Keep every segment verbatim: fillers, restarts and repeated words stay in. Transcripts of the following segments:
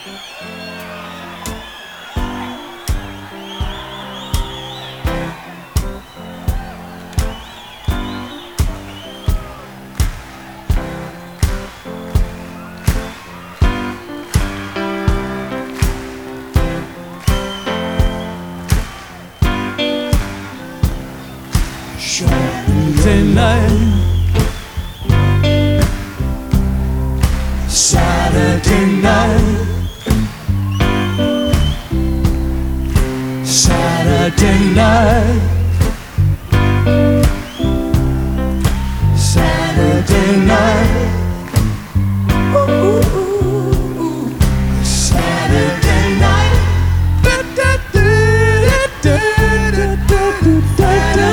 Saturday night, Saturday night, Saturday night, Saturday night, ooh, Saturday night, da da da da da da da.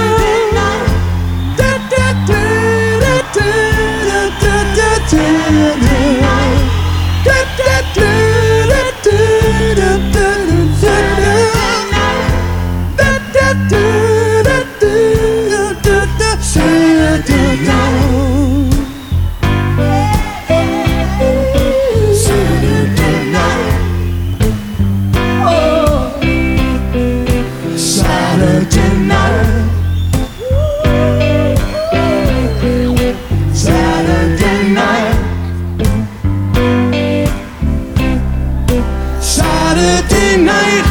Saturday night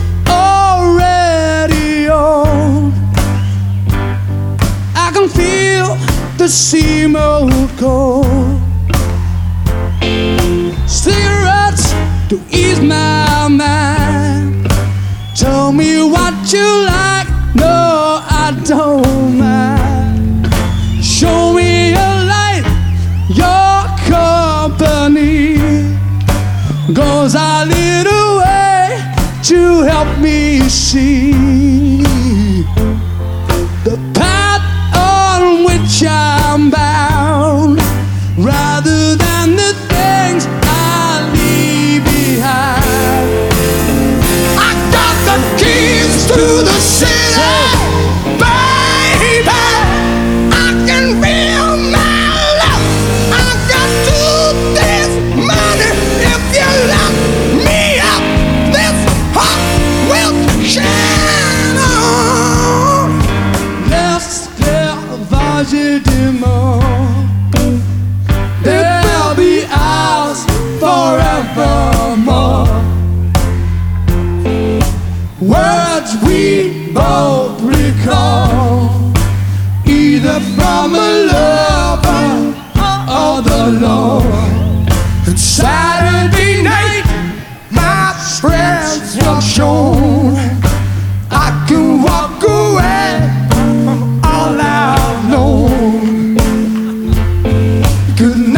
already on. I can feel the sea mold cold. Cigarettes to ease my mind. Tell me what you like, no, I don't mind. Show me a light, your company, 'cause I lead a way to help me see the path on which I'm bound, rather than the things I leave behind. I got the keys to the city, baby. I can feel my love. I got to this money. If you lock me up, this heart will shine on. L'esclavage du monde, they'll be ours forevermore. Words we both recall, either from a lover or the Lord. And Saturday night, my friends have shown I can walk away from all I've known. 'Cause